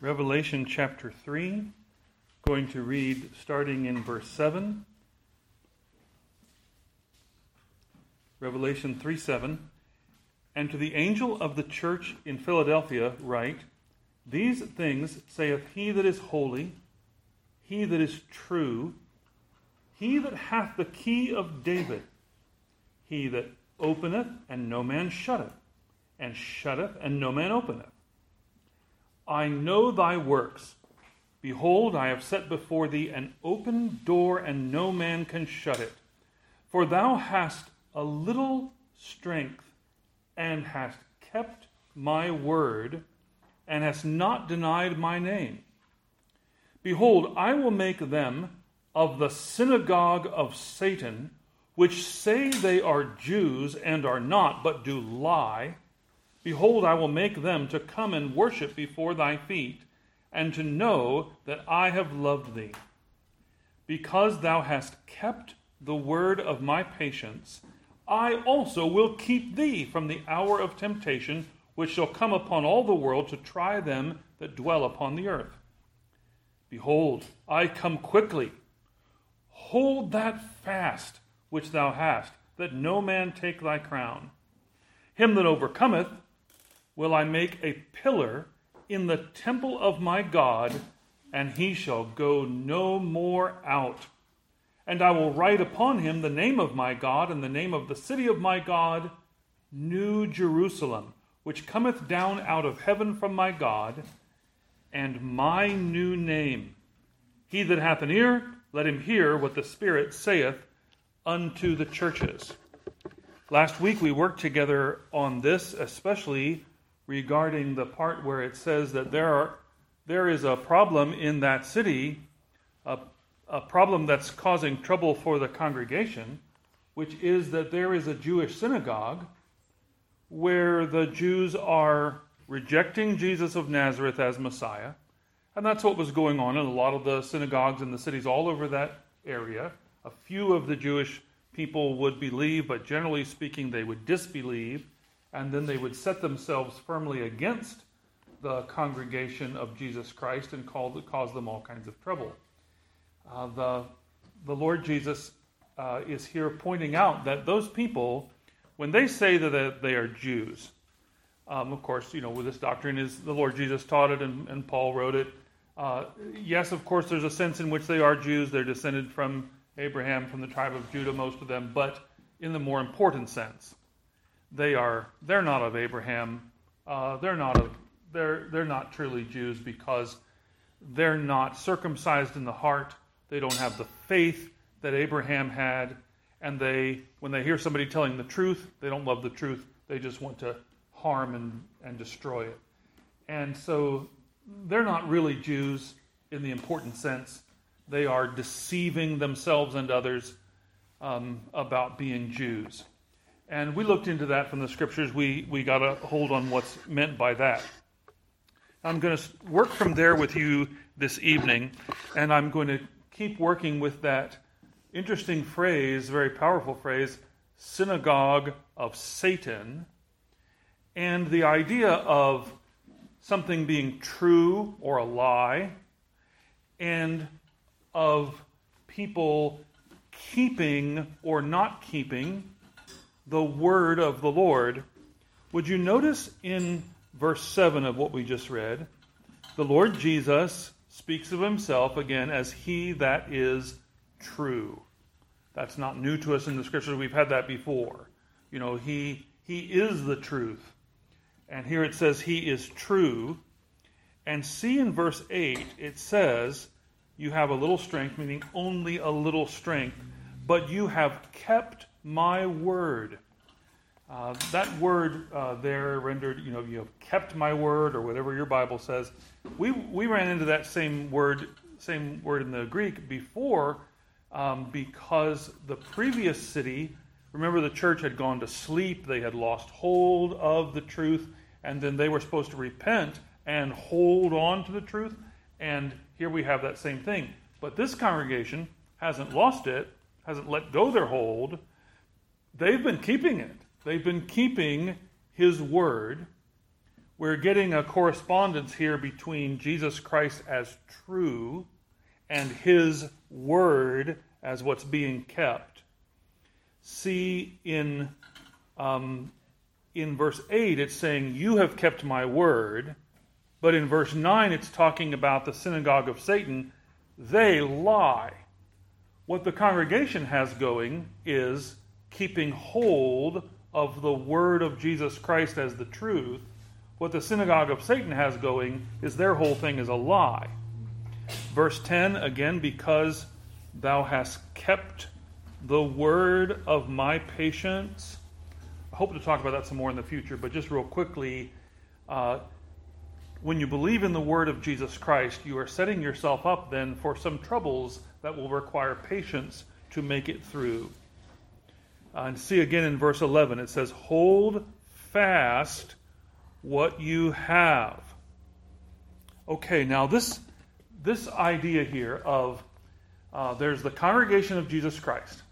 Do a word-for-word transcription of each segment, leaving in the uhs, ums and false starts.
Revelation chapter three, going to read starting in verse seven. Revelation three seven. And to the angel of the church in Philadelphia write, These things saith he that is holy, he that is true, he that hath the key of David, he that openeth and no man shutteth, and shutteth and no man openeth. I know thy works. Behold, I have set before thee an open door, and no man can shut it. For thou hast a little strength, and hast kept my word, and hast not denied my name. Behold, I will make them of the synagogue of Satan, which say they are Jews, and are not, but do lie. Behold, I will make them to come and worship before thy feet, and to know that I have loved thee. Because thou hast kept the word of my patience, I also will keep thee from the hour of temptation, which shall come upon all the world to try them that dwell upon the earth. Behold, I come quickly. Hold that fast which thou hast, that no man take thy crown. Him that overcometh will I make a pillar in the temple of my God, and he shall go no more out. And I will write upon him the name of my God, and the name of the city of my God, New Jerusalem, which cometh down out of heaven from my God, and my new name. He that hath an ear, let him hear what the Spirit saith unto the churches. Last week we worked together on this, especially regarding the part where it says that there are there is a problem in that city, a, a problem that's causing trouble for the congregation, which is that there is a Jewish synagogue where the Jews are rejecting Jesus of Nazareth as Messiah. And that's what was going on in a lot of the synagogues in the cities all over that area. A few of the Jewish people would believe, but generally speaking, they would disbelieve. And then they would set themselves firmly against the congregation of Jesus Christ and call, cause them all kinds of trouble. Uh, the, the Lord Jesus uh, is here pointing out that those people, when they say that they are Jews, um, of course, you know, with this doctrine is the Lord Jesus taught it and, and Paul wrote it. Uh, yes, of course, there's a sense in which they are Jews. They're descended from Abraham, from the tribe of Judah, most of them. But in the more important sense, They are, they're not of Abraham. Uh, they're not of, they're, they're not truly Jews because they're not circumcised in the heart. They don't have the faith that Abraham had. And they, when they hear somebody telling the truth, they don't love the truth. They just want to harm and, and destroy it. And so they're not really Jews in the important sense. They are deceiving themselves and others um, about being Jews. And we looked into that from the scriptures. We we got a hold on what's meant by that. I'm going to work from there with you this evening, and I'm going to keep working with that interesting phrase, very powerful phrase, synagogue of Satan, and the idea of something being true or a lie, and of people keeping or not keeping the word of the Lord. Would you notice in verse seven of what we just read, the Lord Jesus speaks of himself again as he that is true. That's not new to us in the scriptures. We've had that before. You know, he he is the truth. And here it says he is true. And see in verse eight, it says, you have a little strength, meaning only a little strength, but you have kept my word. Uh, that word uh, there rendered, you know, you have kept my word, or whatever your Bible says. We we ran into that same word, same word in the Greek before, um, because the previous city, remember, the church had gone to sleep. They had lost hold of the truth, and then they were supposed to repent and hold on to the truth. And here we have that same thing. But this congregation hasn't lost it, hasn't let go their hold. They've been keeping it. They've been keeping his word, we're getting a correspondence here between Jesus Christ as true and his word as what's being kept. See, in um, in verse eight, it's saying, you have kept my word. But in verse nine, it's talking about the synagogue of Satan. They lie. What the congregation has going is keeping hold of the word of Jesus Christ as the truth. What the synagogue of Satan has going is their whole thing is a lie. Verse ten, again, because thou hast kept the word of my patience. I hope to talk about that some more in the future, but just real quickly, uh, when you believe in the word of Jesus Christ, you are setting yourself up then for some troubles that will require patience to make it through. Uh, and see again in verse eleven, it says, hold fast what you have. Okay, now this, this idea here of uh, there's the congregation of Jesus Christ,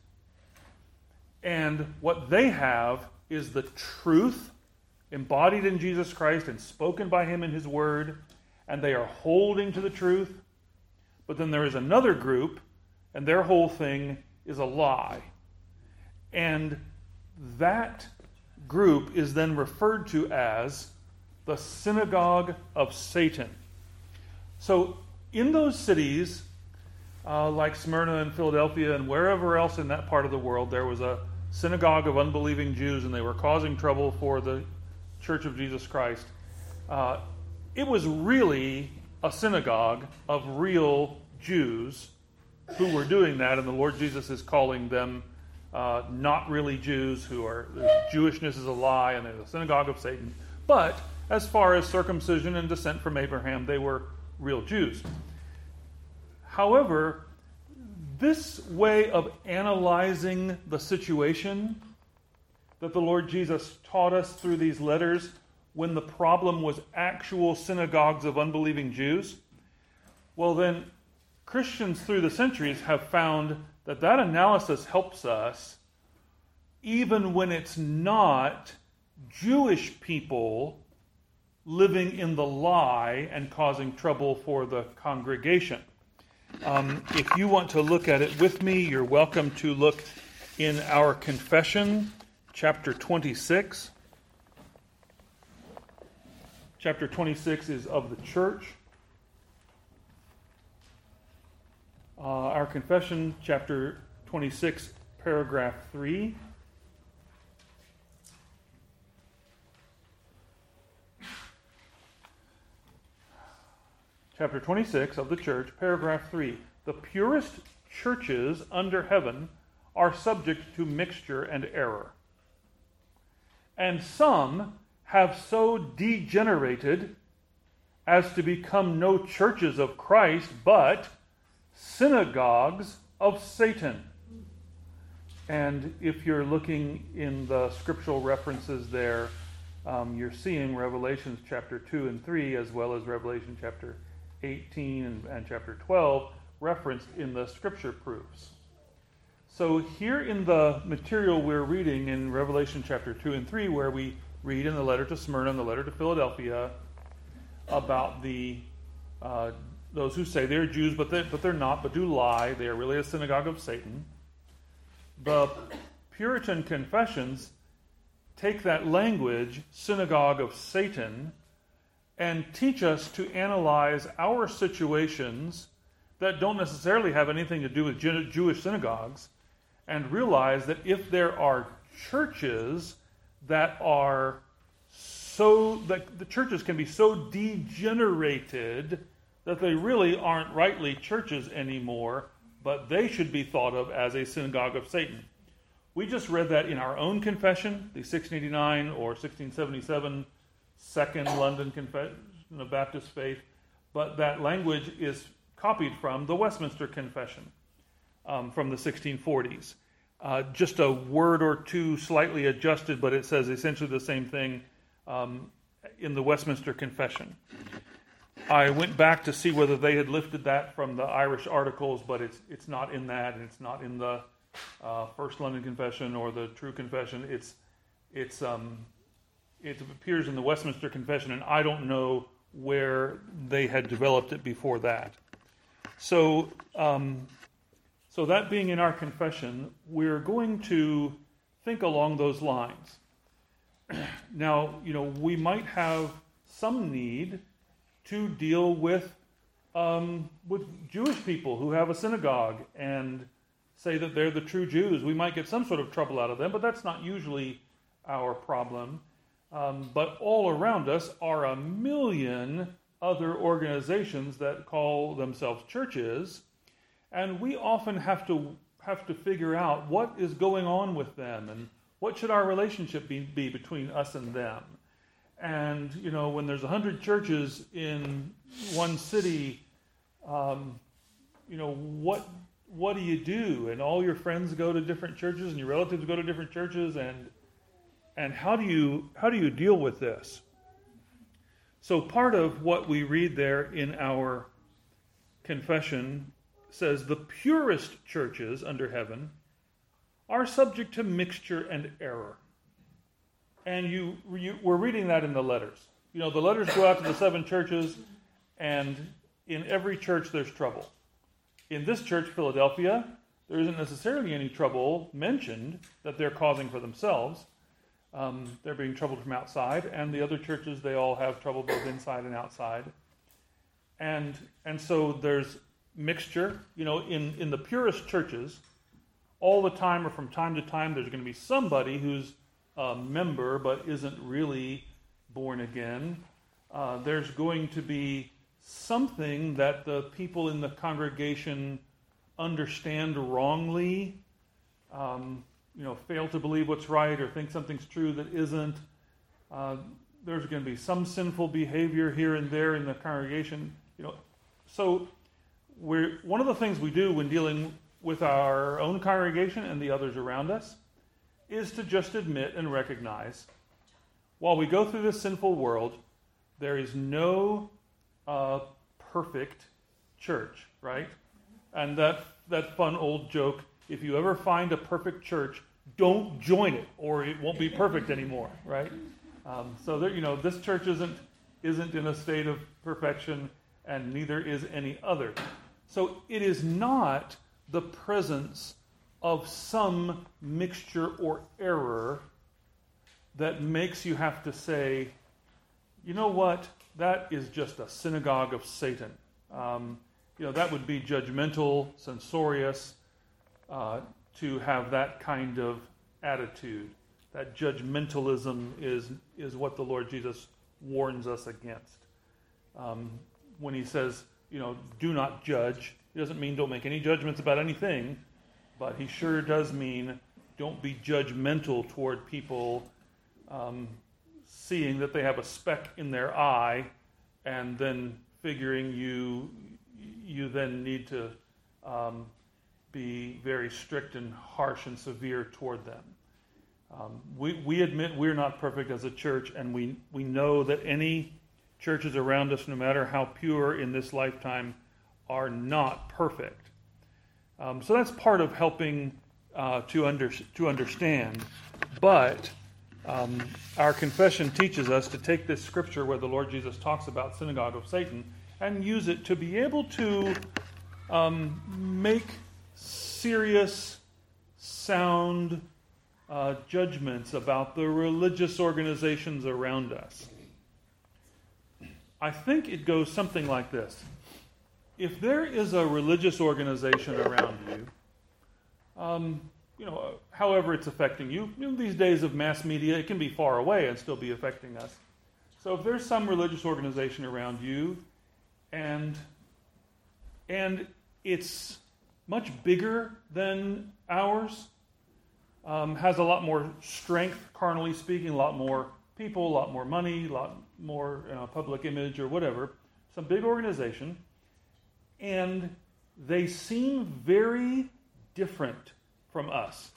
and what they have is the truth embodied in Jesus Christ and spoken by him in his word, and they are holding to the truth. But then there is another group, and their whole thing is a lie. And that group is then referred to as the synagogue of Satan. So in those cities, uh, like Smyrna and Philadelphia and wherever else in that part of the world, there was a synagogue of unbelieving Jews, and they were causing trouble for the Church of Jesus Christ. Uh, it was really a synagogue of real Jews who were doing that, and the Lord Jesus is calling them uh, not really Jews, who are, Jewishness is a lie, and they're the synagogue of Satan. But as far as circumcision and descent from Abraham, they were real Jews. However, this way of analyzing the situation that the Lord Jesus taught us through these letters when the problem was actual synagogues of unbelieving Jews, well then, Christians through the centuries have found that that analysis helps us even when it's not Jewish people living in the lie and causing trouble for the congregation. Um, if you want to look at it with me, you're welcome to look in our confession, chapter twenty-six. Chapter twenty-six is of the church. Uh, our confession, chapter twenty-six, paragraph three. Chapter twenty-six of the church, paragraph three. The purest churches under heaven are subject to mixture and error. And some have so degenerated as to become no churches of Christ, but synagogues of Satan. And if you're looking in the scriptural references there, um, you're seeing Revelations chapter two and three, as well as Revelation chapter eighteen and, and chapter twelve, referenced in the scripture proofs. So here in the material we're reading in Revelation chapter two and three, where we read in the letter to Smyrna and the letter to Philadelphia about the uh, those who say they're Jews, but, they, but they're not, but do lie. They are really a synagogue of Satan. The Puritan confessions take that language, synagogue of Satan, and teach us to analyze our situations that don't necessarily have anything to do with Jewish synagogues, and realize that if there are churches that are so, that the churches can be so degenerated that they really aren't rightly churches anymore, but they should be thought of as a synagogue of Satan. We just read that in our own confession, the sixteen eighty-nine or sixteen seventy-seven Second London Confession of Baptist Faith, but that language is copied from the Westminster Confession um, from the sixteen forties. Uh, just a word or two slightly adjusted, but it says essentially the same thing um, in the Westminster Confession. I went back to see whether they had lifted that from the Irish articles, but it's it's not in that, and it's not in the uh, First London Confession or the True Confession. It's it's um, it appears in the Westminster Confession, and I don't know where they had developed it before that. So, um, so that being in our confession, we're going to think along those lines. Now, you know, we might have some need to deal with um, with Jewish people who have a synagogue and say that they're the true Jews. We might get some sort of trouble out of them, but that's not usually our problem. Um, but all around us are a million other organizations that call themselves churches, and we often have to have to figure out what is going on with them and what should our relationship be, be between us and them. And, you know, when there's a hundred churches in one city, um, you know, what what do you do? And all your friends go to different churches, and your relatives go to different churches, and and how do you how do you deal with this? So part of what we read there in our confession says the purest churches under heaven are subject to mixture and error. And you, you we're reading that in the letters. You know, the letters go out to the seven churches, and in every church there's trouble. In this church, Philadelphia, there isn't necessarily any trouble mentioned that they're causing for themselves. Um, they're being troubled from outside, and the other churches, they all have trouble both inside and outside. And and so there's mixture. You know, in, in the purest churches, all the time or from time to time, there's going to be somebody who's a member but isn't really born again. Uh, there's going to be something that the people in the congregation understand wrongly, um, you know, fail to believe what's right or think something's true that isn't. Uh, there's going to be some sinful behavior here and there in the congregation. You know, so we're one of the things we do when dealing with our own congregation and the others around us is to just admit and recognize, while we go through this sinful world, there is no uh, perfect church, right? And that that fun old joke, if you ever find a perfect church, don't join it, or it won't be perfect anymore, right? Um, so there, you know, this church isn't isn't in a state of perfection, and neither is any other. So it is not the presence of some mixture or error that makes you have to say, you know what, that is just a synagogue of Satan. Um, you know, that would be judgmental, censorious, uh, to have that kind of attitude. That judgmentalism is is what the Lord Jesus warns us against. Um, when he says, you know, do not judge, he doesn't mean don't make any judgments about anything, but he sure does mean don't be judgmental toward people um, seeing that they have a speck in their eye and then figuring you you then need to um, be very strict and harsh and severe toward them. Um, we, we admit we're not perfect as a church, and we, we know that any churches around us, no matter how pure in this lifetime, are not perfect. Um, so that's part of helping uh, to, under, to understand. But um, our confession teaches us to take this scripture where the Lord Jesus talks about synagogue of Satan and use it to be able to um, make serious, sound uh, judgments about the religious organizations around us. I think it goes something like this. If there is a religious organization around you, um, you know, however it's affecting you, you know, these days of mass media, it can be far away and still be affecting us. So if there's some religious organization around you, and and it's much bigger than ours, um, has a lot more strength, carnally speaking, a lot more people, a lot more money, a lot more uh, public image or whatever, some big organization, and they seem very different from us.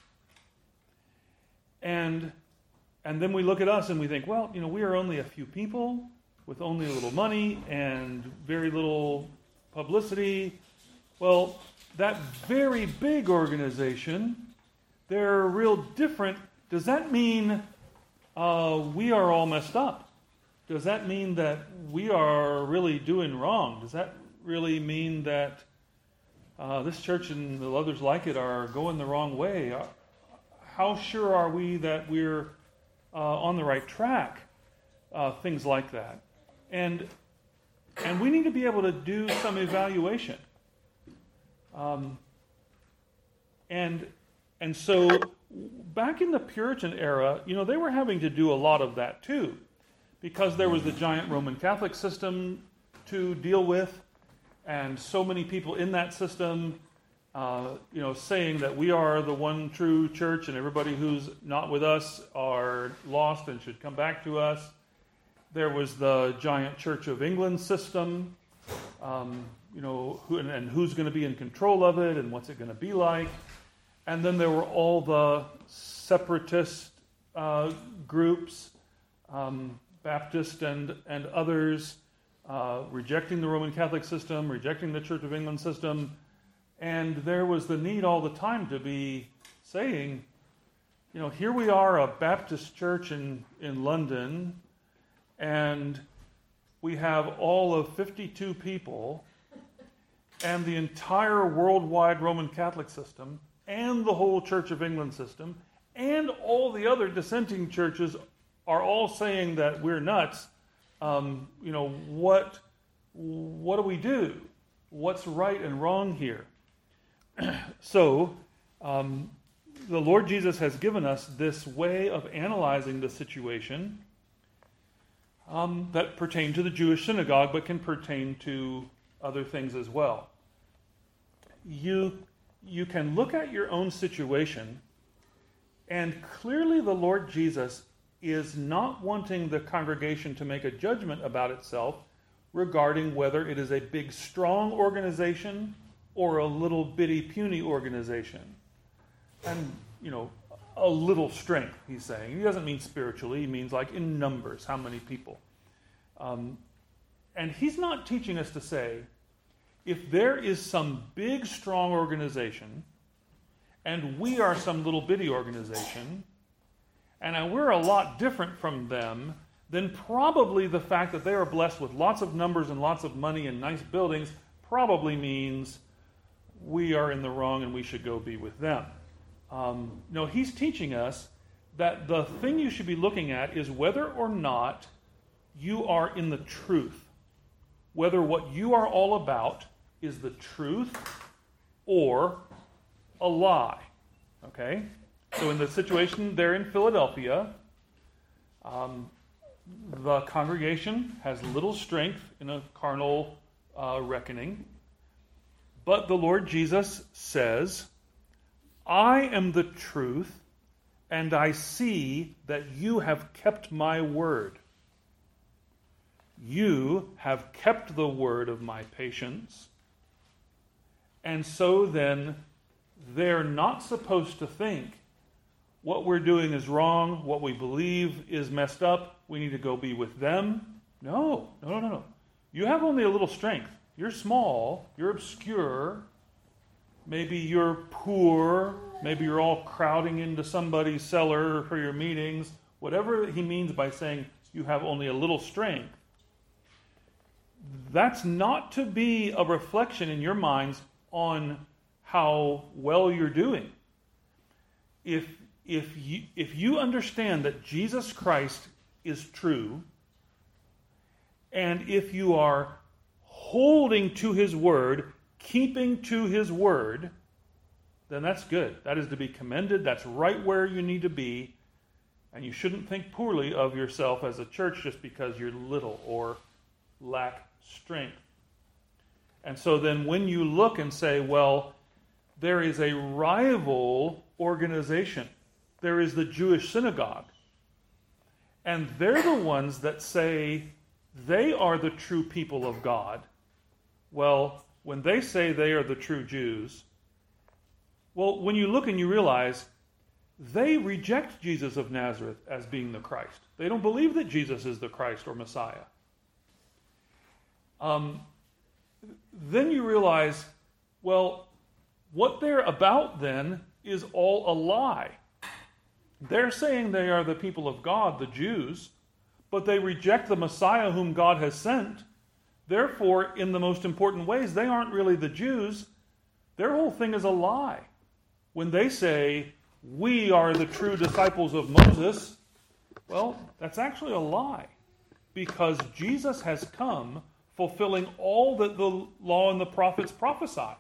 And and then we look at us and we think, well, you know, we are only a few people with only a little money and very little publicity. Well, that very big organization, they're real different. Does that mean uh, we are all messed up. Does that mean that we are really doing wrong? Does that really mean that uh, this church and the others like it are going the wrong way? Uh, how sure are we that we're uh, on the right track? Uh, things like that. And and we need to be able to do some evaluation. Um, and and so back in the Puritan era, you know, they were having to do a lot of that too, because there was the giant Roman Catholic system to deal with, and so many people in that system, uh, you know, saying that we are the one true church and everybody who's not with us are lost and should come back to us. There was the giant Church of England system, um, you know, who, and, and who's going to be in control of it and what's it going to be like. And then there were all the separatist uh, groups, um, Baptist and, and others, uh, rejecting the Roman Catholic system, rejecting the Church of England system. And there was the need all the time to be saying, you know, here we are, a Baptist church in, in London, and we have all of fifty-two people, and the entire worldwide Roman Catholic system, and the whole Church of England system, and all the other dissenting churches are all saying that we're nuts. Um, you know, what, what do we do? What's right and wrong here? So, um, the Lord Jesus has given us this way of analyzing the situation um, that pertain to the Jewish synagogue, but can pertain to other things as well. You, you can look at your own situation, and clearly the Lord Jesus is not wanting the congregation to make a judgment about itself regarding whether it is a big, strong organization or a little bitty, puny organization. And, you know, a little strength, he's saying. He doesn't mean spiritually. He means like in numbers, how many people. Um, and he's not teaching us to say, if there is some big, strong organization, and we are some little bitty organization, and we're a lot different from them, then probably the fact that they are blessed with lots of numbers and lots of money and nice buildings probably means we are in the wrong and we should go be with them. Um, no, he's teaching us that the thing you should be looking at is whether or not you are in the truth. Whether what you are all about is the truth or a lie. Okay? So in the situation there in Philadelphia, um, the congregation has little strength in a carnal uh, reckoning. But the Lord Jesus says, I am the truth, and I see that you have kept my word. You have kept the word of my patience. And so then, they're not supposed to think what we're doing is wrong, what we believe is messed up, we need to go be with them. No, no, no, no. You have only a little strength. You're small, you're obscure, maybe you're poor, maybe you're all crowding into somebody's cellar for your meetings, whatever he means by saying you have only a little strength. That's not to be a reflection in your minds on how well you're doing. If, if, you, if you understand that Jesus Christ is true, and if you are holding to his word, keeping to his word, then that's good. That is to be commended. That's right where you need to be. And you shouldn't think poorly of yourself as a church just because you're little or lack strength. And so then when you look and say, well, there is a rival organization. There is the Jewish synagogue. And they're the ones that say they are the true people of God. Well, when they say they are the true Jews, well, when you look and you realize they reject Jesus of Nazareth as being the Christ. They don't believe that Jesus is the Christ or Messiah. Um, then you realize, well, what they're about then is all a lie. They're saying they are the people of God, the Jews, but they reject the Messiah whom God has sent. Therefore, in the most important ways, they aren't really the Jews. Their whole thing is a lie. When they say, we are the true disciples of Moses, well, that's actually a lie, because Jesus has come fulfilling all that the law and the prophets prophesied.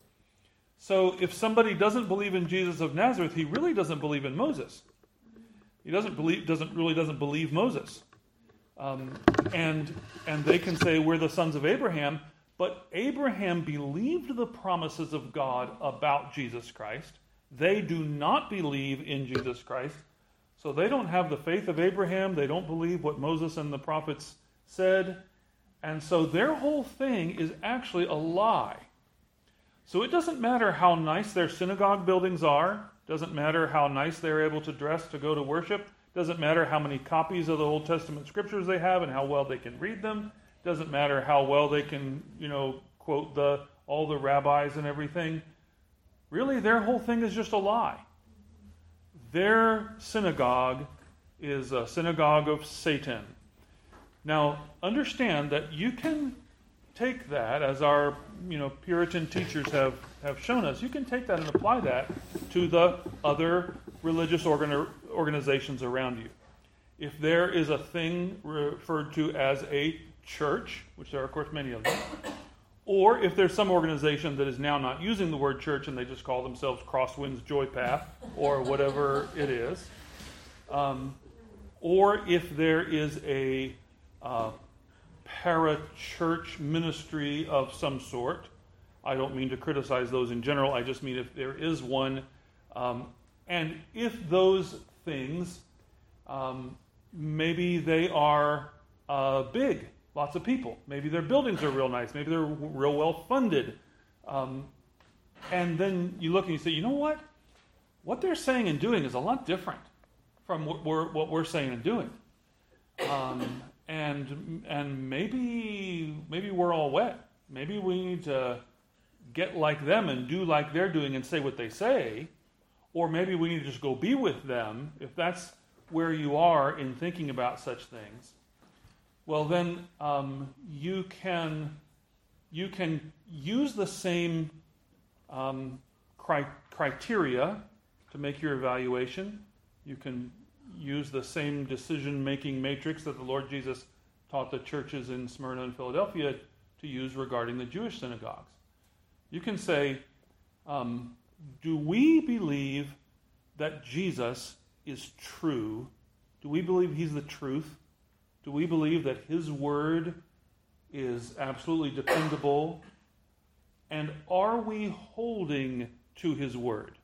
So if somebody doesn't believe in Jesus of Nazareth, he really doesn't believe in Moses. He doesn't believe, doesn't really doesn't believe Moses. Um, and and they can say we're the sons of Abraham, but Abraham believed the promises of God about Jesus Christ. They do not believe in Jesus Christ. So they don't have the faith of Abraham. They don't believe what Moses and the prophets said. And so their whole thing is actually a lie. So it doesn't matter how nice their synagogue buildings are. Doesn't matter how nice they're able to dress to go to worship. Doesn't matter how many copies of the Old Testament scriptures they have and how well they can read them. Doesn't matter how well they can, you know, quote the all the rabbis and everything. Really, their whole thing is just a lie. Their synagogue is a synagogue of Satan. Now, understand that you can take that, as our you know Puritan teachers have, have shown us, you can take that and apply that to the other religious organ- organizations around you. If there is a thing referred to as a church, which there are, of course, many of them, or if there's some organization that is now not using the word church and they just call themselves Crosswinds Joy Path or whatever it is, um, or if there is a uh, para-church ministry of some sort. I don't mean to criticize those in general. I just mean if there is one. Um, and if those things, um, maybe they are uh, big, lots of people. Maybe their buildings are real nice. Maybe they're real well funded. Um, and then you look and you say, you know what? What they're saying and doing is a lot different from what we're, what we're saying and doing. Um, and and maybe maybe we're all wet. Maybe we need to get like them and do like they're doing and say what they say. Or maybe we need to just go be with them, if that's where you are in thinking about such things. Well, then um, you can you can use the same um, cri- criteria to make your evaluation. You can use the same decision-making matrix that the Lord Jesus taught the churches in Smyrna and Philadelphia to use regarding the Jewish synagogues. You can say, um, do we believe that Jesus is true? Do we believe he's the truth? Do we believe that his word is absolutely dependable? And are we holding to his word?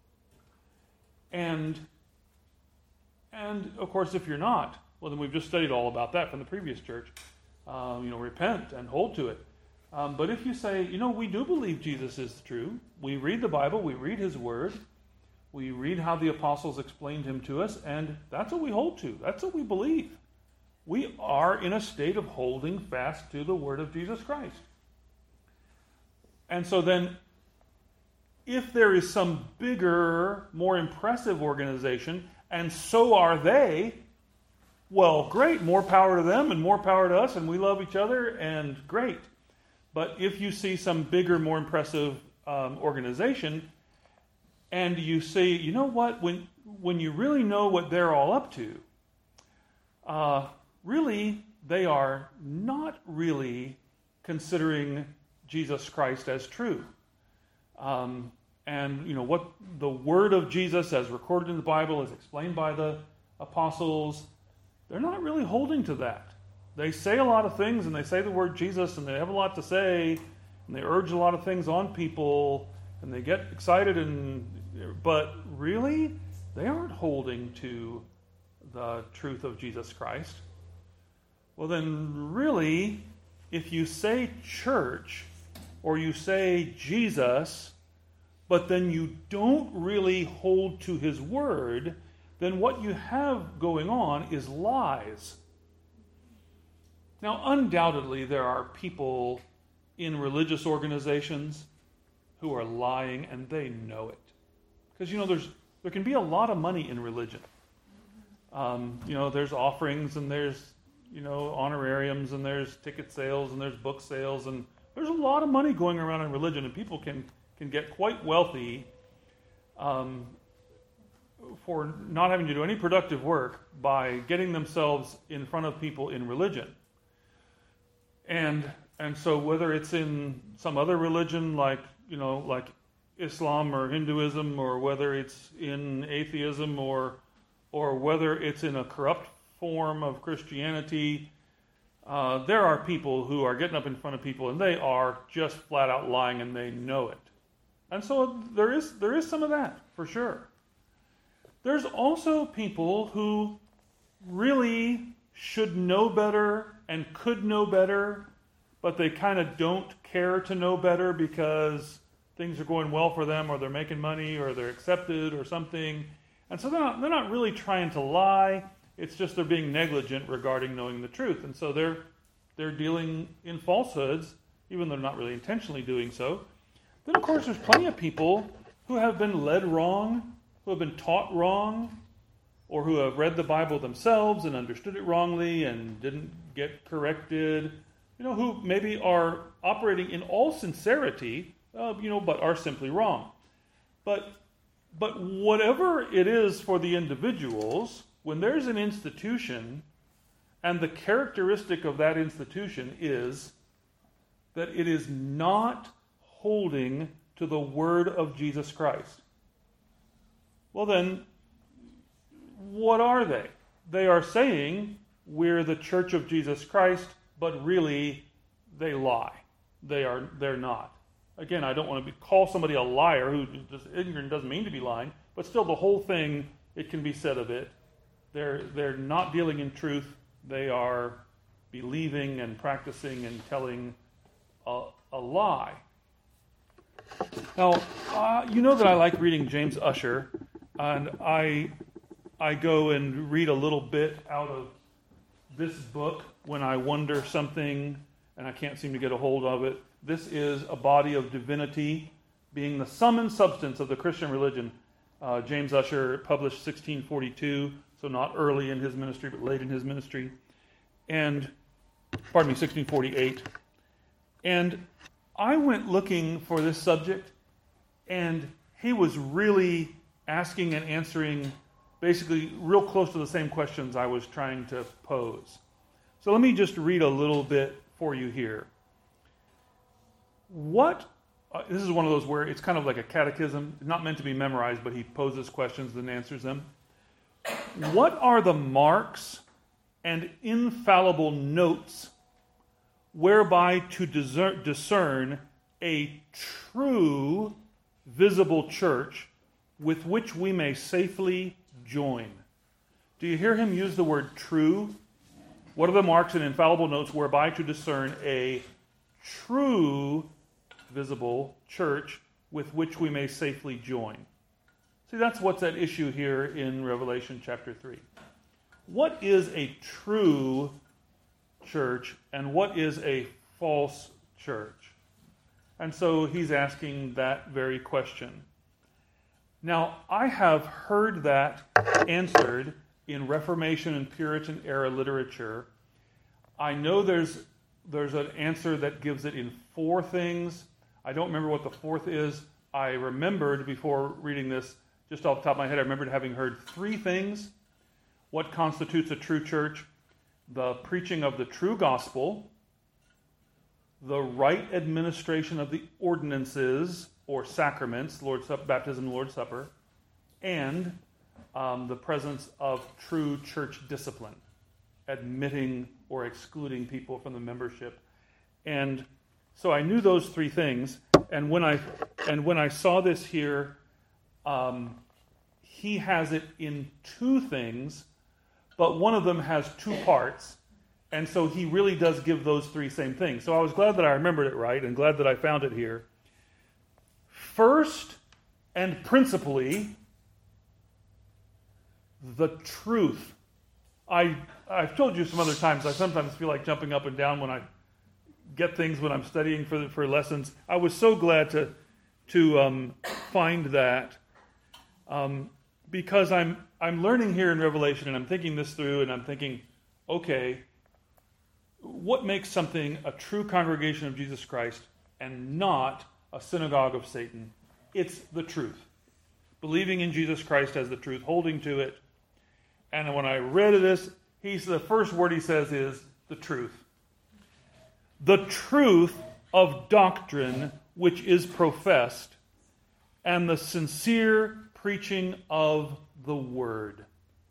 And, and of course, if you're not, well, then we've just studied all about that from the previous church. Uh, you know, repent and hold to it. Um, but if you say, you know, we do believe Jesus is true, we read the Bible, we read his word, we read how the apostles explained him to us, and that's what we hold to. That's what we believe. We are in a state of holding fast to the word of Jesus Christ. And so then, if there is some bigger, more impressive organization, and so are they, well, great, more power to them and more power to us, and we love each other, and great. But if you see some bigger, more impressive um, organization, and you say, you know what, when when you really know what they're all up to, uh, really, they are not really considering Jesus Christ as true. Um, and, you know, what the word of Jesus as recorded in the Bible, as explained by the apostles, they're not really holding to that. They say a lot of things, and they say the word Jesus, and they have a lot to say, and they urge a lot of things on people, and they get excited, and but really, they aren't holding to the truth of Jesus Christ. Well, then really, if you say church, or you say Jesus, but then you don't really hold to his word, then what you have going on is lies. Now, undoubtedly, there are people in religious organizations who are lying, and they know it. Because, you know, there's there can be a lot of money in religion. Um, you know, there's offerings and there's, you know, honorariums and there's ticket sales and there's book sales and there's a lot of money going around in religion, and people can, can get quite wealthy um, for not having to do any productive work by getting themselves in front of people in religion. And and so whether it's in some other religion like, you know, like Islam or Hinduism, or whether it's in atheism, or or whether it's in a corrupt form of Christianity, uh, there are people who are getting up in front of people and they are just flat out lying and they know it. And so there is there is some of that, for sure. There's also people who really should know better and could know better, but they kind of don't care to know better because things are going well for them, or they're making money, or they're accepted, or something. And so they're not, they're not really trying to lie. It's just they're being negligent regarding knowing the truth. And so they're they're dealing in falsehoods, even though they're not really intentionally doing so. Then, of course, there's plenty of people who have been led wrong, who have been taught wrong, or who have read the Bible themselves and understood it wrongly and didn't get corrected, you know, who maybe are operating in all sincerity, uh, you know, but are simply wrong. But, but whatever it is for the individuals, when there's an institution and the characteristic of that institution is that it is not holding to the word of Jesus Christ, well then, what are they? They are saying we're the Church of Jesus Christ, but really they lie. They are they're not. Again, I don't want to be, call somebody a liar who just ignorant doesn't mean to be lying, but still the whole thing, it can be said of it. They're they're not dealing in truth. They are believing and practicing and telling a, a lie. Now, uh, you know that I like reading James Ussher, and I I go and read a little bit out of this book when I wonder something and I can't seem to get a hold of it. This is A Body of Divinity, being the sum and substance of the Christian religion. Uh, James Ussher published sixteen forty-two, so not early in his ministry, but late in his ministry. And, pardon me, sixteen forty-eight. And I went looking for this subject, and he was really asking and answering basically real close to the same questions I was trying to pose. So let me just read a little bit for you here. What, uh, this is one of those where it's kind of like a catechism, not meant to be memorized, but he poses questions and answers them. What are the marks and infallible notes whereby to discern, discern a true visible church with which we may safely join? Do you hear him use the word true? What are the marks and infallible notes whereby to discern a true visible church with which we may safely join? See, that's what's at issue here in Revelation chapter three. What is a true church and what is a false church? And so he's asking that very question. Now, I have heard that answered in Reformation and Puritan era literature. I know there's there's an answer that gives it in four things. I don't remember what the fourth is. I remembered before reading this, just off the top of my head, I remembered having heard three things. What constitutes a true church? The preaching of the true gospel, the right administration of the ordinances or sacraments, Lord's Supper, baptism, Lord's Supper, and um, the presence of true church discipline, admitting or excluding people from the membership. And so I knew those three things, and when I and when I saw this here, um, he has it in two things, but one of them has two parts, and so he really does give those three same things. So I was glad that I remembered it right, and glad that I found it here. First and principally, the truth. I, I've told you some other times, I sometimes feel like jumping up and down when I get things when I'm studying for for lessons. I was so glad to to um, find that. Um, because I'm I'm learning here in Revelation, and I'm thinking this through, and I'm thinking, okay, what makes something a true congregation of Jesus Christ and not a synagogue of Satan? It's the truth. Believing in Jesus Christ as the truth, holding to it. And when I read this, he's the first word he says is the truth. The truth of doctrine which is professed, and the sincere preaching of the word.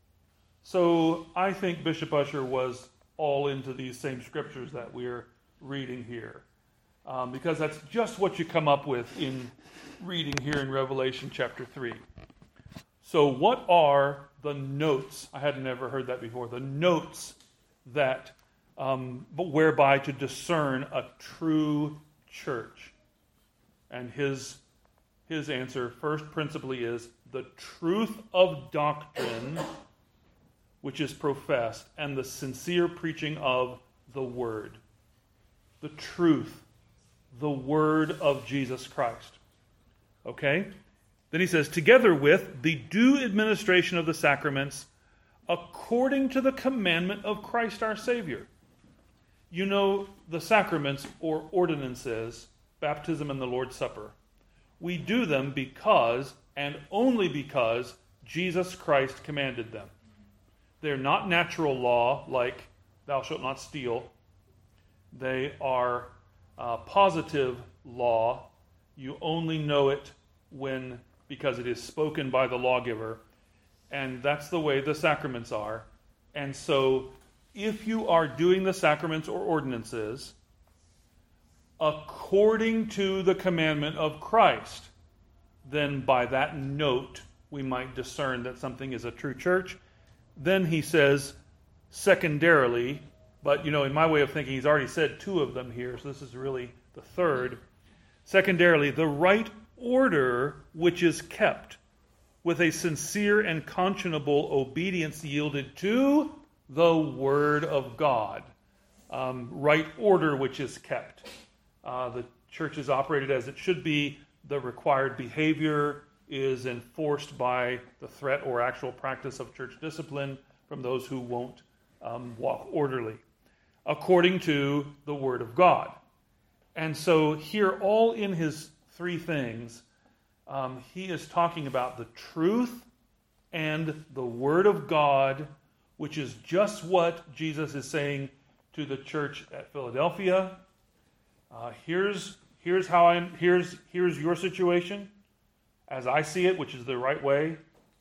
So I think Bishop Ussher was all into these same scriptures that we're reading here. Um, because that's just what you come up with in reading here in Revelation chapter three. So what are the notes? I had never heard that before. The notes that, um, but whereby to discern a true church. And his his answer, first principally, is the truth of doctrine which is professed, and the sincere preaching of the word. The truth, the word of Jesus Christ. Okay? Then he says, together with the due administration of the sacraments, according to the commandment of Christ our Savior. You know, the sacraments or ordinances, baptism and the Lord's Supper, we do them because, and only because, Jesus Christ commanded them. They're not natural law like thou shalt not steal. They are uh, positive law. You only know it when, because it is spoken by the lawgiver. And that's the way the sacraments are. And so if you are doing the sacraments or ordinances according to the commandment of Christ, then by that note we might discern that something is a true church. Then he says, secondarily, but you know, in my way of thinking, he's already said two of them here, so this is really the third. Secondarily, the right order which is kept with a sincere and conscionable obedience yielded to the Word of God. Um, right order which is kept. Uh, the church is operated as it should be. The required behavior is enforced by the threat or actual practice of church discipline from those who won't um, walk orderly, according to the Word of God. And so here, all in his three things, um, he is talking about the truth and the Word of God, which is just what Jesus is saying to the church at Philadelphia. Uh, here's here's how I'm here's here's your situation, as I see it, which is the right way.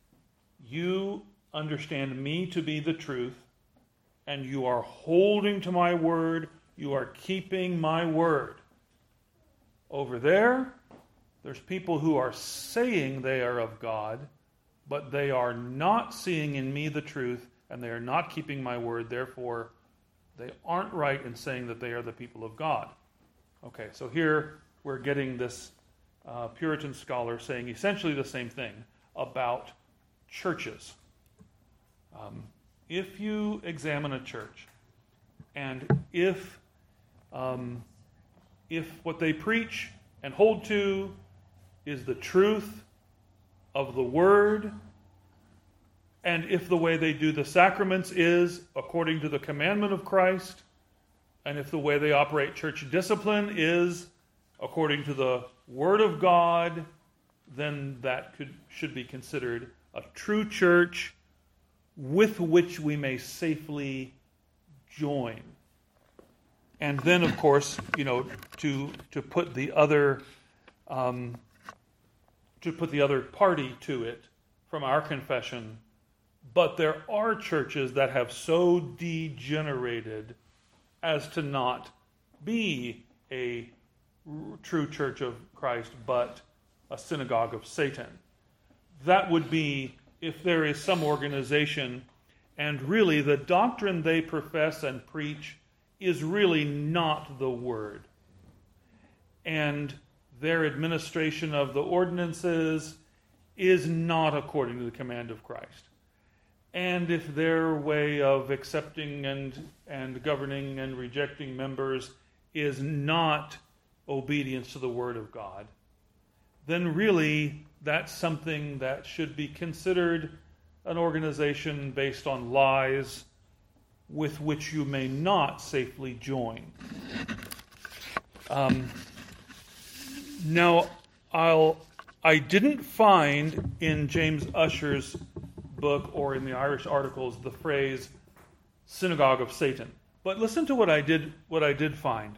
You understand me to be the truth, and you are holding to my word. You are keeping my word. Over there, there's people who are saying they are of God, but they are not seeing in me the truth, and they are not keeping my word. Therefore, they aren't right in saying that they are the people of God. Okay, so here we're getting this uh, Puritan scholar saying essentially the same thing about churches. Um, if you examine a church, and if um, if what they preach and hold to is the truth of the Word, and if the way they do the sacraments is according to the commandment of Christ, and if the way they operate church discipline is according to the Word of God, then that could should be considered a true church with which we may safely join. And then, of course, you know, to to put the other um, to put the other party to it from our confession. But there are churches that have so degenerated as to not be a true church of Christ, but a synagogue of Satan. That would be if there is some organization, and really the doctrine they profess and preach is really not the Word. And their administration of the ordinances is not according to the command of Christ. And if their way of accepting and, and governing and rejecting members is not obedience to the Word of God, then really that's something that should be considered an organization based on lies with which you may not safely join. Um, now, I'll, I didn't find in James Ussher's book or in the Irish articles the phrase synagogue of Satan. But listen to what I did, what I did find.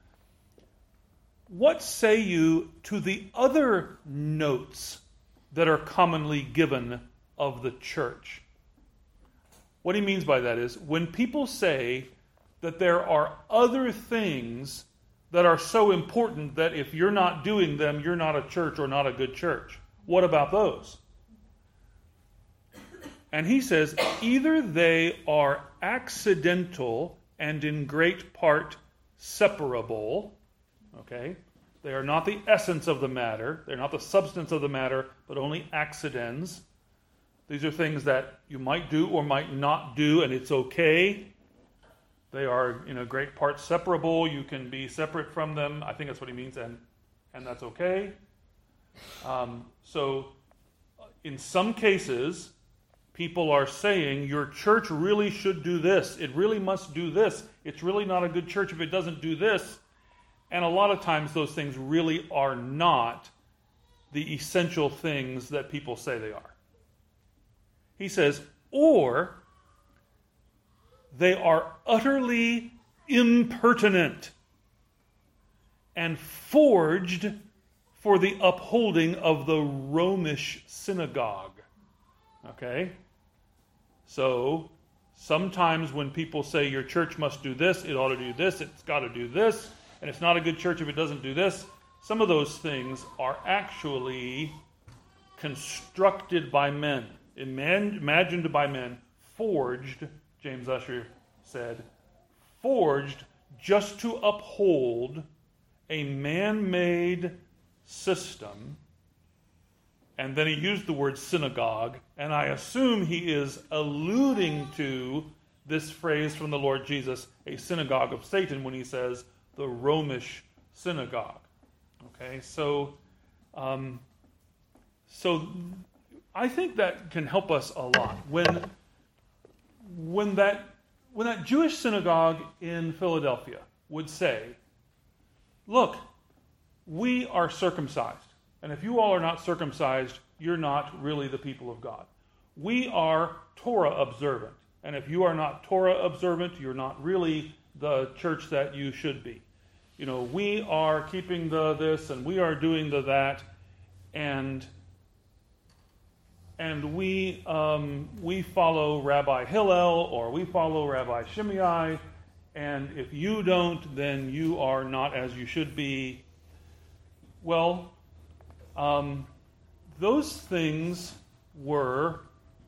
What say you to the other notes that are commonly given of the church? What he means by that is, when people say that there are other things that are so important that if you're not doing them, you're not a church or not a good church. What about those? And he says, either they are accidental and in great part separable, okay? They are not the essence of the matter. They're not the substance of the matter, but only accidents. These are things that you might do or might not do, and it's okay. They are, in a great part, separable. You can be separate from them. I think that's what he means, and and that's okay. Um, so, in some cases, people are saying, your church really should do this. It really must do this. It's really not a good church if it doesn't do this. And a lot of times those things really are not the essential things that people say they are. He says, or they are utterly impertinent and forged for the upholding of the Romish synagogue. Okay? So, sometimes when people say your church must do this, it ought to do this, it's got to do this, and it's not a good church if it doesn't do this, some of those things are actually constructed by men, imagined by men, forged, James Ussher said, forged just to uphold a man-made system. And then he used the word synagogue, and I assume he is alluding to this phrase from the Lord Jesus, a synagogue of Satan, when he says the Romish synagogue. Okay, so, um, so I think that can help us a lot. When, when that, when that Jewish synagogue in Philadelphia would say, look, we are circumcised. And if you all are not circumcised, you're not really the people of God. We are Torah observant. And if you are not Torah observant, you're not really the church that you should be. You know, we are keeping the this and we are doing the that. And and we um, we follow Rabbi Hillel or we follow Rabbi Shimei. And if you don't, then you are not as you should be. Well, Um, those things were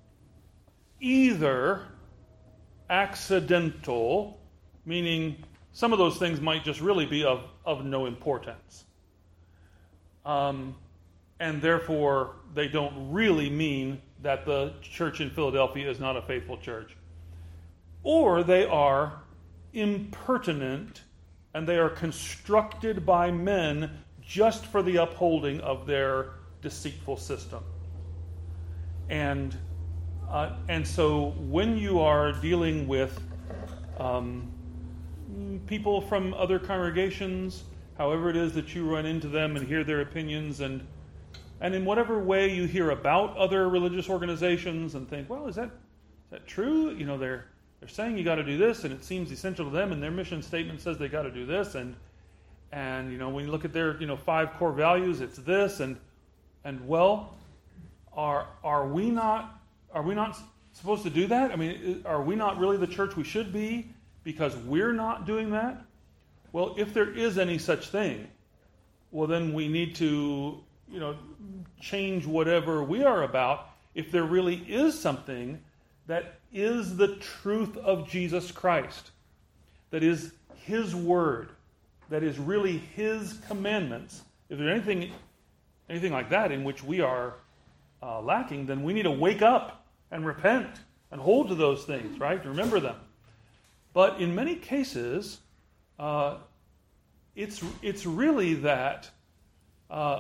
either accidental, meaning some of those things might just really be of, of no importance. Um, and therefore, they don't really mean that the church in Philadelphia is not a faithful church. Or they are impertinent, and they are constructed by men just for the upholding of their deceitful system. And uh, and so when you are dealing with um, people from other congregations, however it is that you run into them and hear their opinions, and and in whatever way you hear about other religious organizations and think, well, is that is that true? You know, they're they're saying you got to do this, and it seems essential to them, and their mission statement says they got to do this, and And, you know, when you look at their, you know, five core values, it's this, and, and well, are are we not are we not supposed to do that? I mean, are we not really the church we should be because we're not doing that? Well, if there is any such thing, well, then we need to, you know, change whatever we are about if there really is something that is the truth of Jesus Christ, that is His Word, that is really His commandments. If there's anything anything like that in which we are uh, lacking, then we need to wake up and repent and hold to those things, right? Remember them. But in many cases, uh, it's it's really that uh,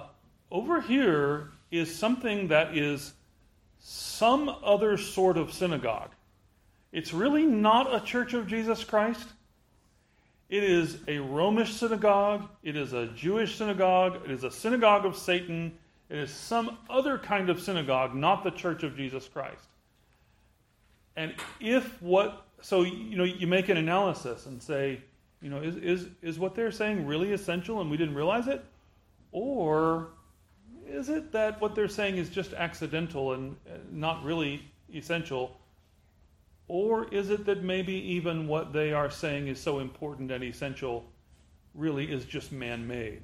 over here is something that is some other sort of synagogue. It's really not a Church of Jesus Christ. It is a Romish synagogue. It is a Jewish synagogue. It is a synagogue of Satan. It is some other kind of synagogue, not the Church of Jesus Christ. And if what, so, you know, you make an analysis and say, you know, is, is, is what they're saying really essential and we didn't realize it? Or is it that what they're saying is just accidental and not really essential? Or is it that maybe even what they are saying is so important and essential really is just man-made?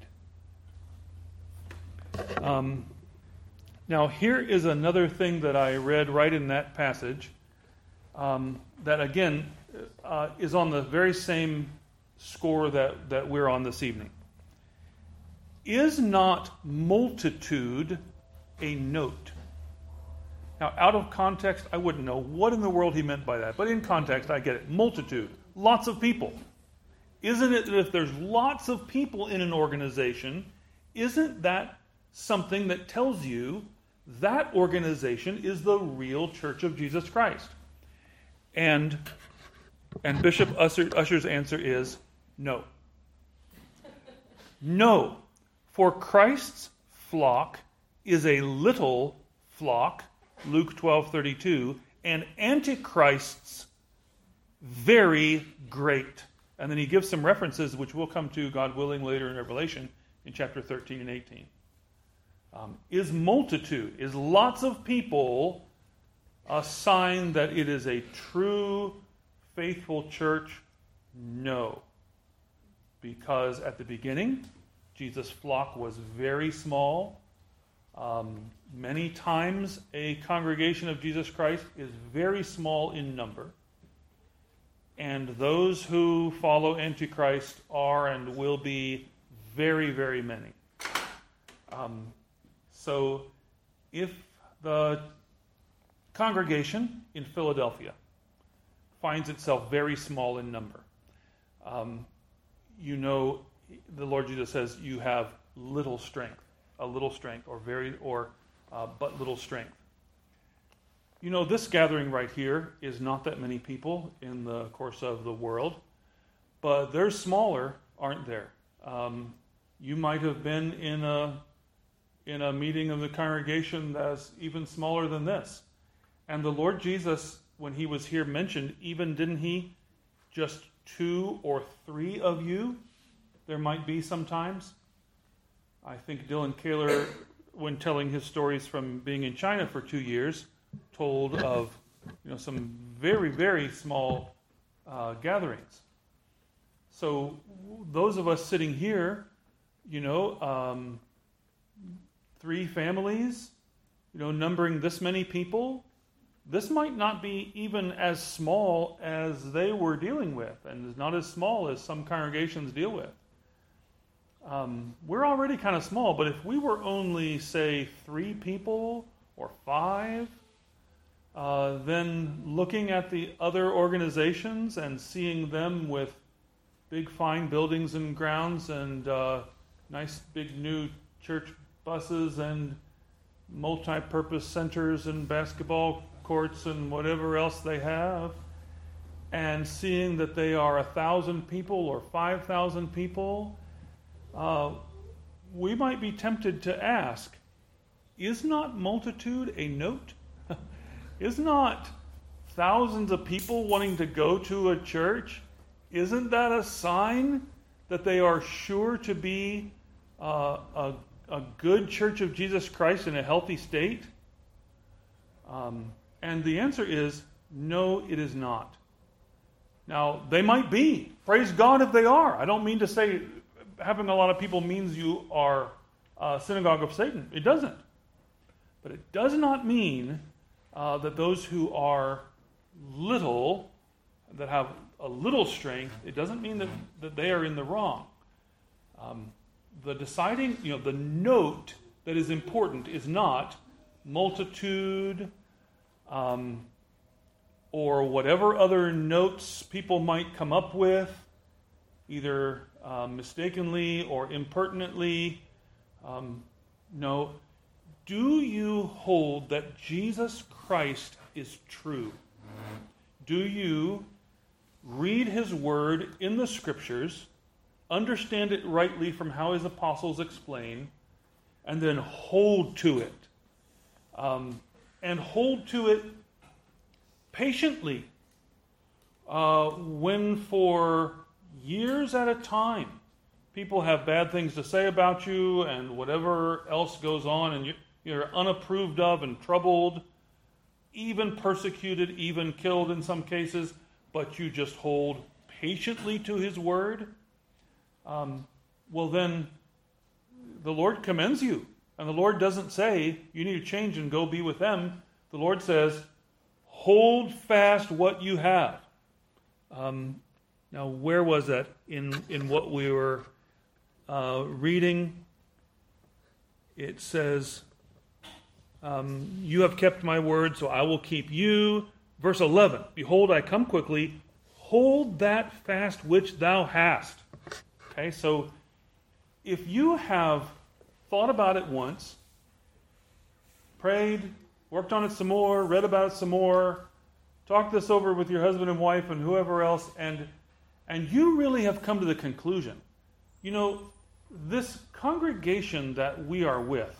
Um, now, here is another thing that I read right in that passage um, that, again, uh, is on the very same score that, that we're on this evening. Is not multitude a note? Now, out of context, I wouldn't know what in the world he meant by that. But in context, I get it. Multitude. Lots of people. Isn't it that if there's lots of people in an organization, isn't that something that tells you that organization is the real Church of Jesus Christ? And, and Bishop Usher, Usher's answer is no. No. For Christ's flock is a little flock, Luke twelve thirty-two, and Antichrist's very great. And then he gives some references, which we'll come to, God willing, later in Revelation, in chapter thirteen and eighteen. Um, is multitude, is lots of people a sign that it is a true, faithful church? No. Because at the beginning, Jesus' flock was very small. Um, many times a congregation of Jesus Christ is very small in number. And those who follow Antichrist are and will be very, very many. Um, so if the congregation in Philadelphia finds itself very small in number, um, you know, the Lord Jesus says you have little strength, a little strength, or very, or uh, but little strength. You know, this gathering right here is not that many people in the course of the world, but they're smaller, aren't there? Um, you might have been in a in a meeting of the congregation that's even smaller than this. And the Lord Jesus, when he was here, mentioned, even didn't he, just two or three of you there might be sometimes. I think Dylan Kaler, when telling his stories from being in China for two years, told of you know some very, very small uh, gatherings. So those of us sitting here, you know, um, three families, you know, numbering this many people, this might not be even as small as they were dealing with, and is not as small as some congregations deal with. Um, we're already kind of small, but if we were only, say, three people or five, uh, then looking at the other organizations and seeing them with big, fine buildings and grounds and uh, nice, big, new church buses and multi-purpose centers and basketball courts and whatever else they have, and seeing that they are a thousand people or five thousand people, uh, we might be tempted to ask, is not multitude a note? Is not thousands of people wanting to go to a church, isn't that a sign that they are sure to be uh, a, a good Church of Jesus Christ in a healthy state? Um, and the answer is, no, it is not. Now, they might be. Praise God if they are. I don't mean to say having a lot of people means you are a synagogue of Satan. It doesn't. But it does not mean uh, that those who are little, that have a little strength, it doesn't mean that, that they are in the wrong. Um, the deciding, you know, the note that is important is not multitude, um, or whatever other notes people might come up with, either uh, mistakenly or impertinently. Um, No. Do you hold that Jesus Christ is true? Do you read his word in the Scriptures, understand it rightly from how his apostles explain, and then hold to it? Um, and hold to it patiently. Uh, when for years at a time people have bad things to say about you and whatever else goes on, and you, you're unapproved of and troubled, even persecuted, even killed in some cases, but you just hold patiently to his word, um, well then the Lord commends you. And the Lord doesn't say, you need to change and go be with them. The Lord says, hold fast what you have. Um, now, where was that in, in what we were uh, reading? It says, um, you have kept my word, so I will keep you. Verse eleven, behold, I come quickly. Hold that fast which thou hast. Okay, so if you have thought about it once, prayed, worked on it some more, read about it some more, talked this over with your husband and wife and whoever else, and and you really have come to the conclusion, you know, this congregation that we are with,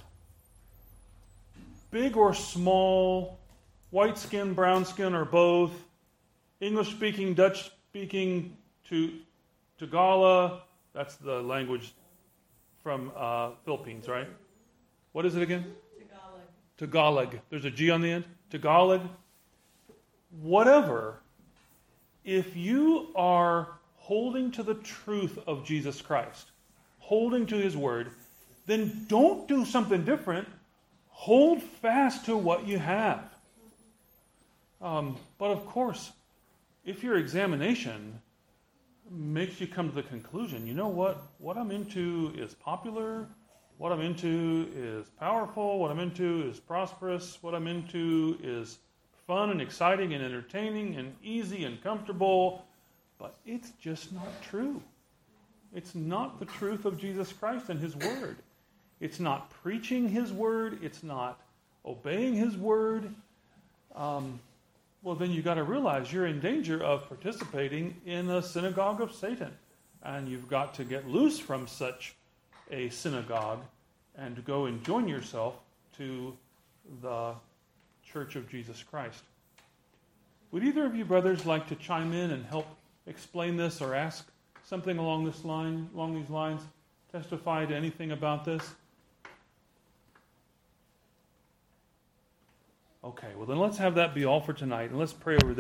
big or small, white skin, brown skin, or both, English speaking, Dutch speaking, to Tagalog, that's the language from uh, Philippines, right? What is it again? Tagalog. Tagalog. There's a G on the end. Tagalog. Whatever. If you are holding to the truth of Jesus Christ, holding to his word, then don't do something different. Hold fast to what you have. Um, but of course, if your examination makes you come to the conclusion, you know what, what I'm into is popular, what I'm into is powerful, what I'm into is prosperous, what I'm into is fun and exciting and entertaining and easy and comfortable, but it's just not true. It's not the truth of Jesus Christ and his word. It's not preaching his word. It's not obeying his word. Um, well, then you've got to realize you're in danger of participating in a synagogue of Satan. And you've got to get loose from such a synagogue and go and join yourself to the Church of Jesus Christ. Would either of you brothers like to chime in and help explain this or ask something along this line, along these lines? Testify to anything about this? Okay, well then let's have that be all for tonight, and let's pray over this.